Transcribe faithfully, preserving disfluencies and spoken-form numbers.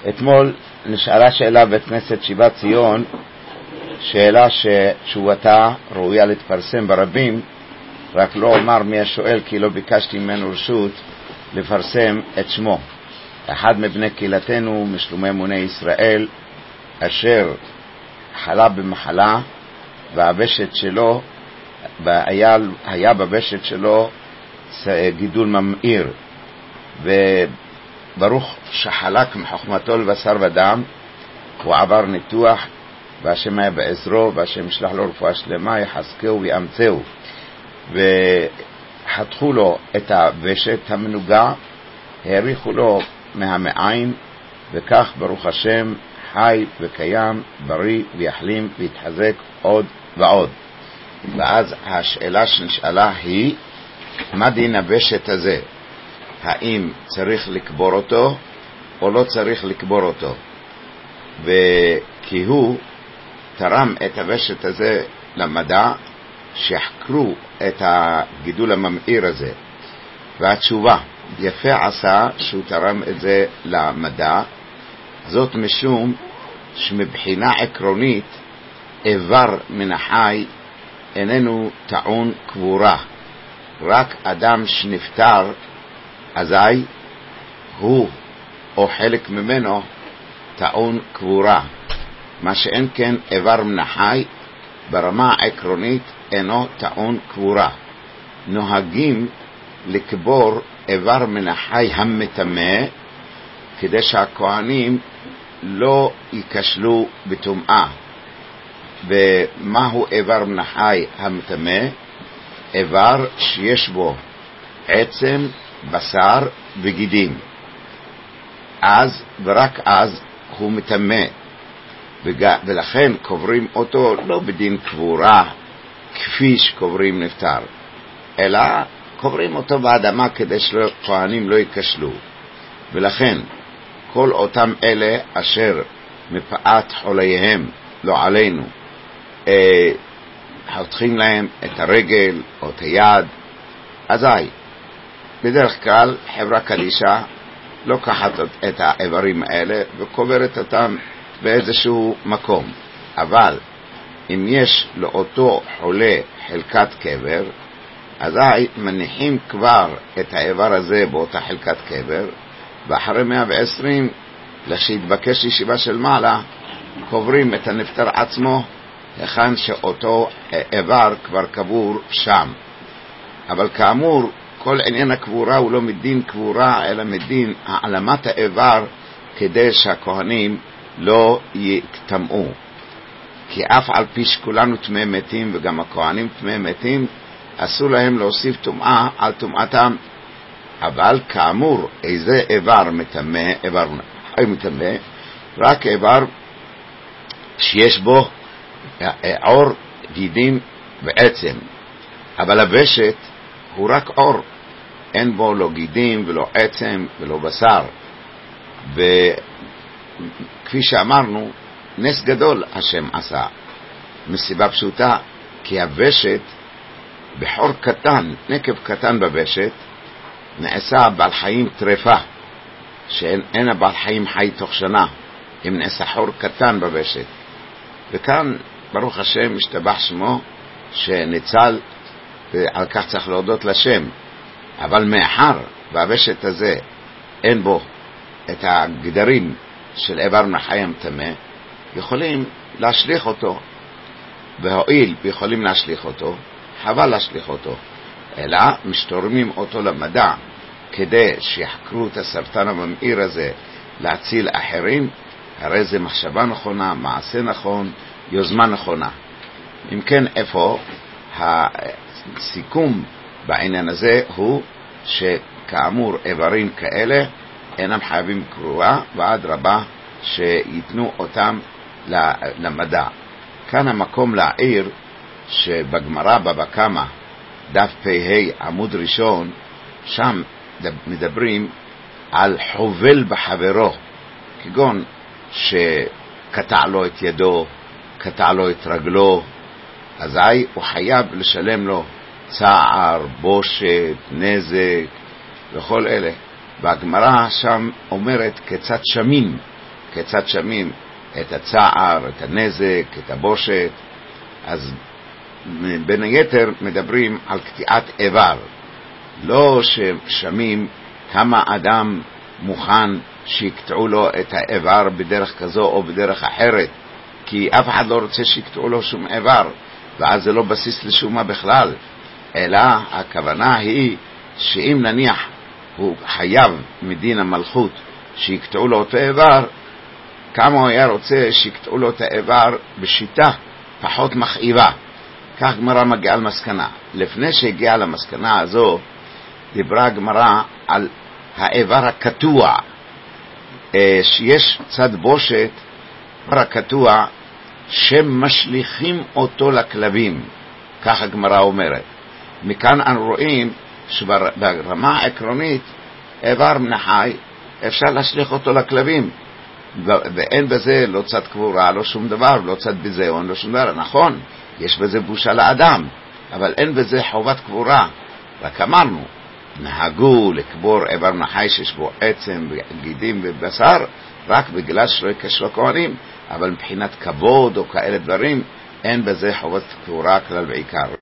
אתמול נשאלה שאלה בית כנסת שיבת ציון, שאלה שתשובתה ראויה להתפרסם ברבים, רק לא אומר מי השואל כי לא ביקשתי ממנו רשות לפרסם את שמו. אחד מבני קהילתנו משלומי אמוני ישראל, אשר חלה במחלה, והבשת שלו, היה, היה בבשת שלו גידול ממאיר, וברוך שחלק מחוכמתו לבשר ודם, הוא עבר ניתוח, והשם היה בעזרו, והשם שלח לו רפואה שלמה, יחזקהו ויאמצהו. וחתכו לו את הבשת המנוגע, העריכו לו מהמעיים, וכך ברוך השם חי וקיים, בריא ויחלים ויתחזק עוד ועוד. ואז השאלה שנשאלה היא, מה דין הבשת הזה? האם צריך לקבור אותו או לא צריך לקבור אותו? וכי הוא תרם את הבשת הזה למדע, שיחקרו את הגידול הממאיר הזה. והתשובה, יפה עשה שהוא תרם את זה למדע, זאת משום שמבחינה עקרונית איבר מן החי איננו טעון קבורה. רק אדם שנפטר, אזי הוא או חלק ממנו טעון קבורה. מה שאין כן איבר מן החי ברמה העקרונית אינו טעון קבורה. נוהגים לקבור איבר מן החי המטמא, כדי שהכהנים לא ייכשלו בטומאה. ומהו איבר מן החי המטמא? איבר שיש בו עצם, בשר וגידים. אז ורק אז הוא מטמא, ולכן קוברים אותו לא בדין קבורה כפי שקוברים נפטר, אלא קוברים אותו באדמה כדי שכהנים לא ייכשלו. ולכן כל אותם אלה אשר מפאת חולייהם, לא עלינו, אה, חותכים להם את הרגל או את היד, אזי בדרך כלל חברה קדישה לוקחת את האיברים האלה וקוברת אותם באיזשהו מקום. אבל אם יש לאותו חולה חלקת קבר, אזי מניחים כבר את האיבר הזה באותה חלקת קבר, ואחרי מאה ועשרים לשהתבקש ישיבה של מעלה, קוברים את הנפטר עצמו היכן שאותו איבר כבר קבור שם. אבל כאמור, כל עניין הקבורה הוא לא מדין קבורה, אלא מדין העלמת האיבר, כדי שהכהנים לא יתטמאו. כי אף על פי שכולנו טמאי מתים וגם הכהנים טמאי מתים, אסור להם להוסיף טומאה על טומאתם. אבל כאמור, איזה איבר מטמא, איבר חי מטמא, רק איבר שיש בו עור, גידים ועצם. אבל הבשת הוא רק עור, אין בו לא גידים ולא עצם ולא בשר. וכפי שאמרנו, נס גדול השם עשה, מסיבה פשוטה, כי הבשת בחור קטן, נקב קטן בבשת, נעשה בעל חיים טרפה, שאין הבעל חיים חי תוך שנה, אם נעשה חור קטן בבשת. וכאן ברוך השם משתבח שמו שניצל, ועל כך צריך להודות לשם. אבל מאחר והבשת הזה אין בו את הגדרים של איבר מן החי המטמא, יכולים להשליך אותו, והואיל ויכולים להשליך אותו, חבל להשליך אותו, אלא משתורמים אותו למדע כדי שיחקרו את הסרטן הממאיר הזה להציל אחרים. הרי זה מחשבה נכונה, מעשה נכון, יוזמה נכונה. אם כן, איפה הסיכום בעניין הזה הוא שכאמור איברים כאלה אינם חייבים קבורה, ועד רבה שיתנו אותם למדע. כאן המקום להעיר שבגמרא בבא קמא דף פ"ה עמוד ראשון, שם מדברים על חובל בחברו, כגון שקטע לו את ידו, קטע לו את רגלו, אזי הוא חייב לשלם לו צער, בושת, נזק וכל אלה. והגמרא שם אומרת כיצד שמים כיצד שמים את הצער, את הנזק, את הבושת. אז בין היתר מדברים על קטיעת איבר, לא ששמים כמה אדם מוכן שיקטעו לו את האיבר בדרך כזו או בדרך אחרת, כי אף אחד לא רוצה שיקטעו לו שום איבר, ואז זה לא בסיס לשומה בכלל, אלא הכוונה היא שאם נניח הוא חייב מדין המלכות שיקטעו לו את האיבר, כמה הוא היה רוצה שיקטעו לו את האיבר בשיטה פחות מכאיבה. כך גמרא מגיעה למסקנה. לפני שהגיעה למסקנה הזו, דיברה גמרא על האיבר הקטוע, שיש צד בושת, האיבר הקטוע, שמשליכים אותו לכלבים. כך הגמרא אומרת. מכאן אנו רואים שברמה העקרונית, איבר מן החי, אפשר להשליך אותו לכלבים, ואין בזה לא צד קבורה, לא שום דבר, לא צד ביזיון, לא שום דבר. נכון, יש בזה בושה לאדם, אבל אין בזה חובת קבורה. רק אמרנו, נהגו לקבור איבר מן החי שיש בו עצם וגידים ובשר, רק בגלל שלא יקשרו כהנים, אבל מבחינת כבוד או כאלה דברים, אין בזה חובת קבורה כלל ועיקר.